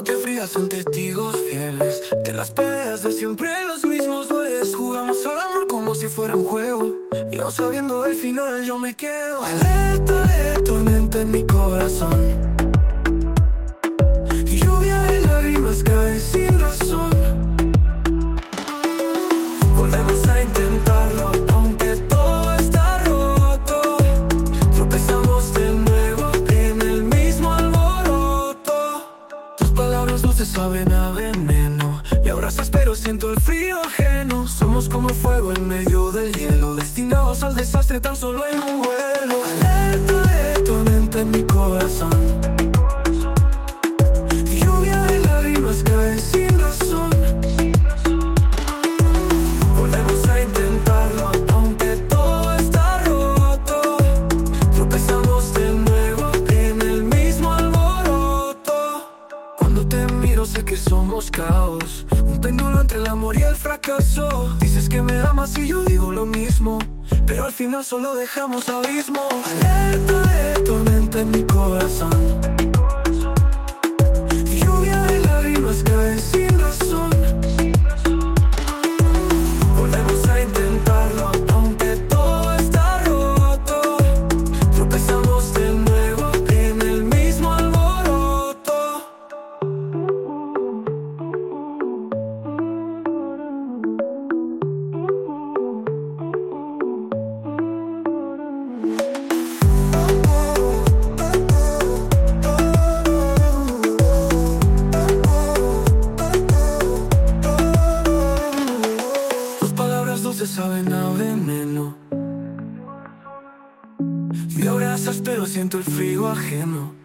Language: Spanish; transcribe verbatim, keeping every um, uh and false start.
te frías son testigos fieles de las peleas de siempre los mismos dueles. Jugamos al amor como si fuera un juego, y no sabiendo el final yo me quedo. Alerta de tormenta en mi corazón, y lluvia de lágrimas cae sin razón. Volvemos a intentarlo, aunque todo está roto. Tropezamos de nuevo en el mismo alboroto. Tus palabras dulces saben a veneno, y abrazas pero siento el frío ajeno. Somos como fuego en medio del hielo, destinados al desastre tan solo en un vuelo. Alerta de tormenta en mi corazón, y lluvia de lágrimas cae sin razón. Volvemos a intentarlo, aunque todo está roto. Tropezamos de nuevo en el mismo alboroto. Cuando te miro sé que somos caos, un péndulo entre el amor y el fracaso. Dices que me amas y yo digo lo mismo, pero al final solo dejamos abismo. Alerta de tormenta en mi corazón, y lluvia de lágrimas cae sin razón. Volvemos a intentarlo, aunque todo está roto. Tropezamos de nuevo en el mismo alboroto. Dulces saben a veneno, me abrazas pero siento el frío ajeno.